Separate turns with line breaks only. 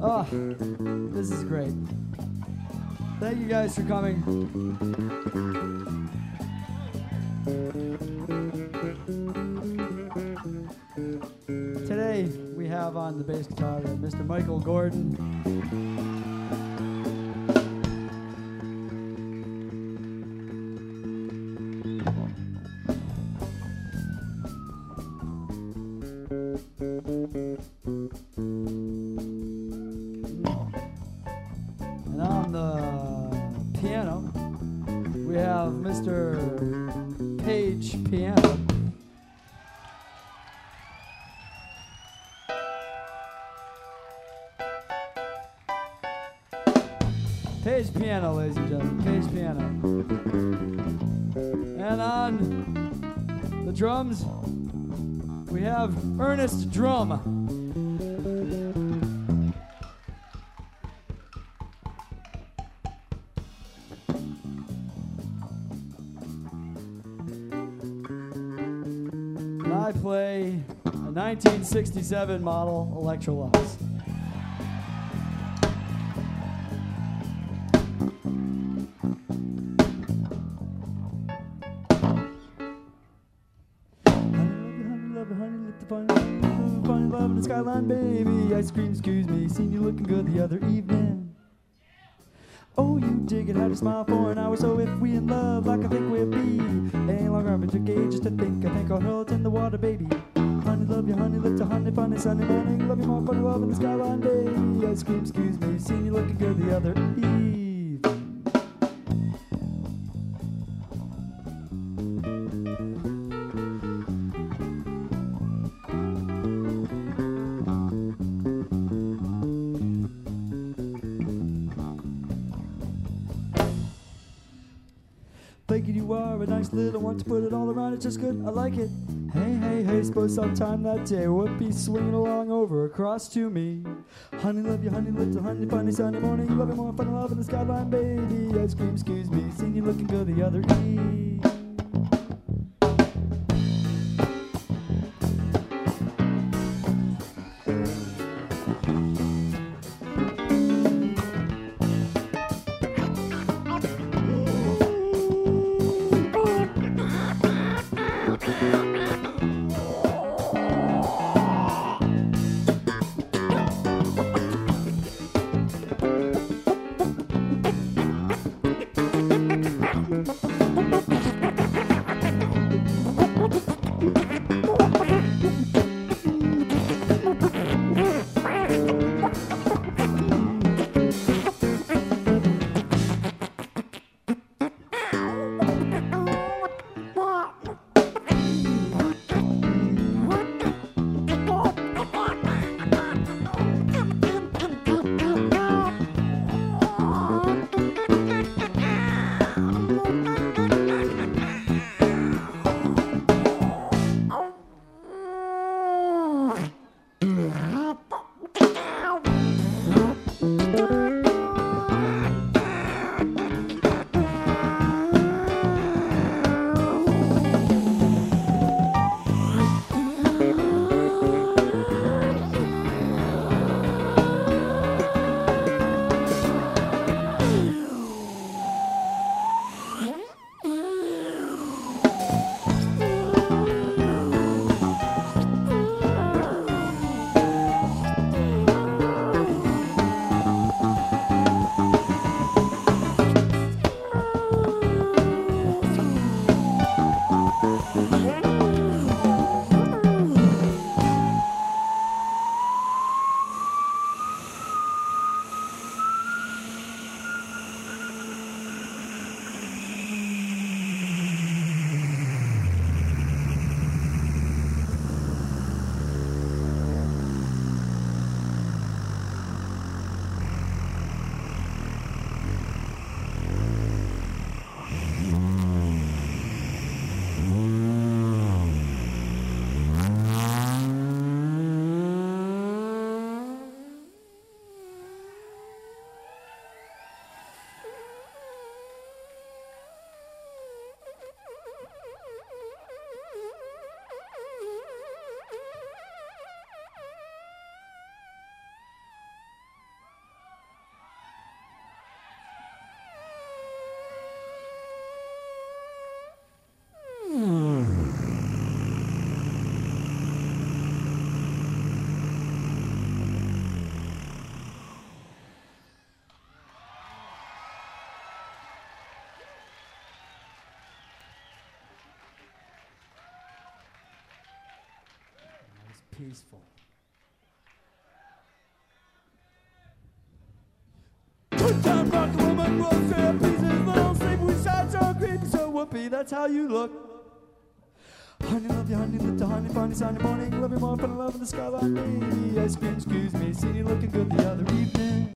Oh, this is great. Thank you guys for coming. Today we have on the bass guitar Mr. Michael Gordon. And on the piano, we have Mr. Page Piano. Page Piano, ladies and gentlemen, Page Piano. And on the drums, we have Ernest Drum. I play a 1967 model Electrolux. Honey, love in the skyline, baby. Ice cream, excuse me. Seen you looking good the other evening. Oh, you dig it, had to smile for an hour. So if we in love, like I think we'll be, ain't longer I've been took age just to think. I think I'll hurl it in the water, baby. Honey, love you, honey, look to honey, funny Sunday morning. Love you more, funny love in the skyline, baby. Ice cream, excuse me. Seen you looking good the other evening. Thinking you are a nice little one to put it all around, it's just good, I like it. Hey, hey, hey, suppose sometime that day we'll be swinging along over across to me. Honey, love you, honey, little honey, funny Sunday morning. You love me more, funny love in the skyline, baby. Ice cream, excuse me, seen you looking good the other eve. peaceful. Good time rock woman, roll straight pieces, little sleep, we shot so creepy, so whoopee, that's how you look. Honey, love you, honey, lit the honey, funny Sunday morning, love you more, put a love in the skyline, baby. Ice cream, excuse me, seen you looking good the other evening.